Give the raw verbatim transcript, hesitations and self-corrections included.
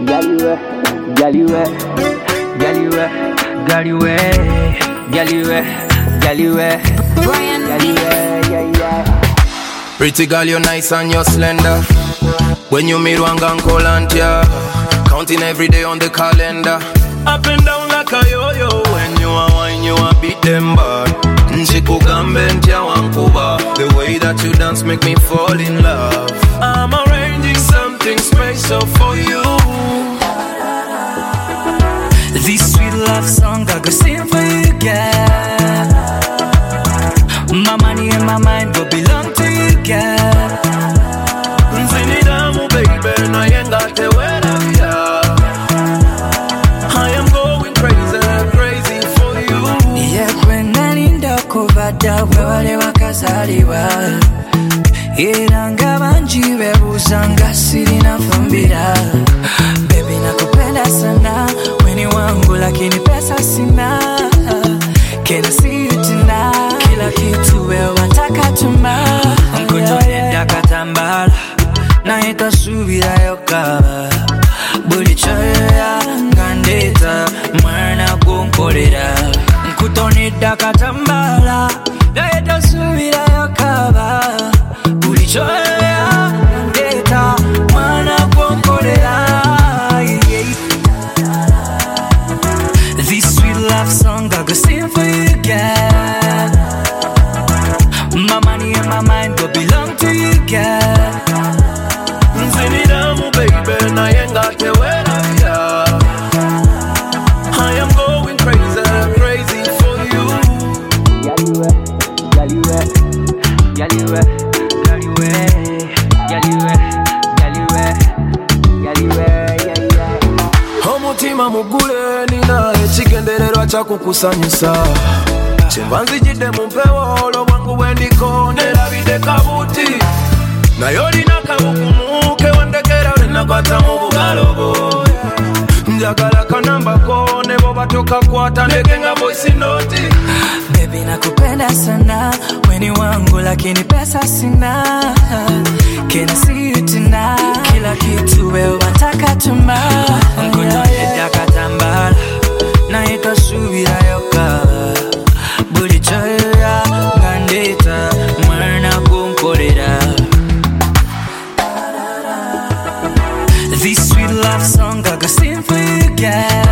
Girl you eh, girl you eh, girl you eh, girl you eh, girl you eh, girl you eh, Brian girl you eh, yeah yeah. Pretty girl, you're nice and you're slender. When you meet one gang call and yeah, counting every day on the calendar. Up and down like a yo-yo. When you are wine, you are beat them bad. Nchikugambentia wankuba. The way that you dance make me fall in love. I'm arranging something special for you. This sweet love song I go sing for you, girl. My money and my mind go belong to you, girl. Nzinidamu baby, na yenga te wera vya. I am going crazy, crazy for you. Yeah, when I need a cover da wale wakazaliwa. Iranga banji bebuzanga sirina fumbira. Baby nakupenda sana, weni wangu lakini pesa sina. Can I see you tonight? Kila kitu wewe wataka tuma. Nkutoneda katambala, na itasubira yokaba. Buli choya ngandeta, mwana gunkolera. Nkutoneda katambala, na itasubira yokaba. Buli choya ngandeta, mwana gunkolera. This sweet love song I go sing for you, girl. My money and my mind go belong to you, girl. Nzinidamu baby, na yenga te wera vya. I am going crazy, crazy for you. Girl you eh, girl you eh, girl you eh, girl you eh, girl you eh, girl you eh, girl you eh, yeah yeah. Omutima mugule nina ekigendererwa kya kukusanyusa. Kyembanzi jidde mu mpewo olw'obwangu bwe ndiko nerabidde kabuti. Naye olina kabukumu kewandekera olinakwata mu bugalo bwo. Njagala kanamba ko ne bwoba tokakwata ndeke nga voice note. Baby nakupenda sana, weni wangu lakini pesa sina. Can I see you tonight? Kila kitu wewe wataka tuma. Nkutoneda katambala, na itasubira yokaba. Buli choya ngandeta, mwana gunkolera. This sweet love song I go sing for you, girl.